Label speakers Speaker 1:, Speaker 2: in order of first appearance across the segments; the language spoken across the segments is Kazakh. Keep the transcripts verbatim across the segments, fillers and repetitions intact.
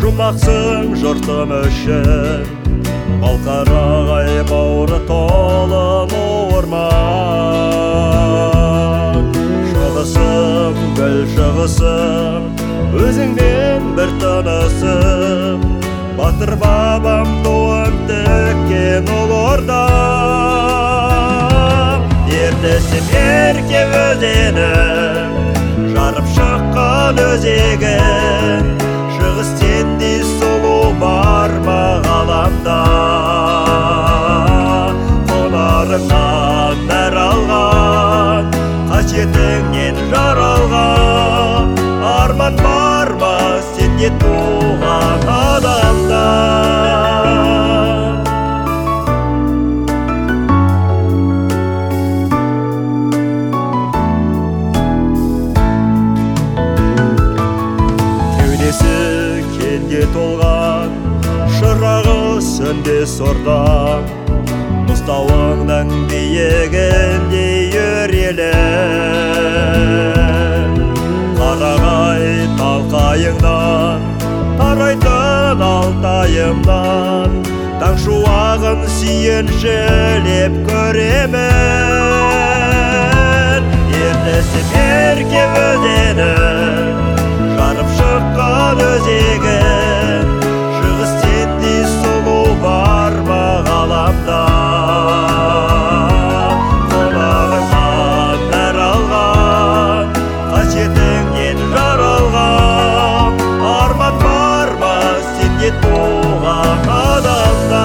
Speaker 1: тұрмақсың жұртым үшін, балқарағай бауыры толын орман. Шығысым, гүл шығысым, өзіңмен бір тынысым, батыр бабам туын тіккен ол ордам. Ертесім ерке өзенім, жарып шыққан өзегін, шығыс сендей сұлу бар ма ғаламда. Қонарыңнан нәр алған, қасиетіңнен жаралған, арман бар ма сенде туған адамда. Кенге толған, шырағы сөнбес ордам, мұстауыңның биігінде өрелім. Қарағай талқайыңнан, тарайтын алтайымнан, таң шуағын сүйіншілеп көремін. Ертесі берке өзенім, жарып шыққан өзегін, шығыс сендей сұлу бар ма ғаламда. Қонағыңнан нәр алған, қасиетіңнен жаралған, арман бар ма сенде туған адамда.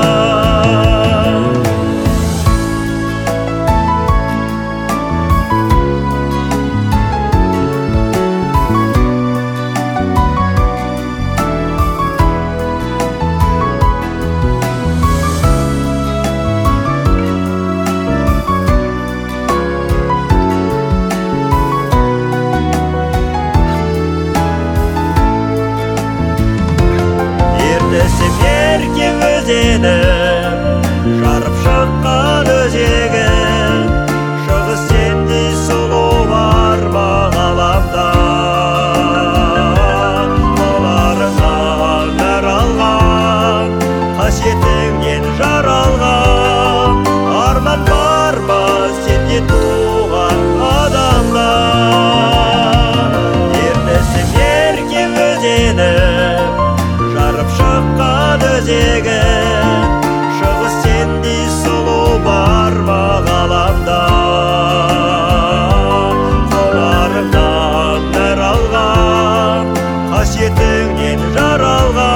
Speaker 1: Ерке өзенім, жарып шыққан өзегін, шығыс сендей сұлу бар ма ғаламда. Қоларыңнан нәр алған, қасиетіңнен жаралған, арман бар ма сенде туған адамда. Ертесім ерке өзенім, жарып шыққан өзегін, шығыс сендей сұлу бар ма ғаламда. Қоларыңнан нәр алған, қасиетіңнен жаралған,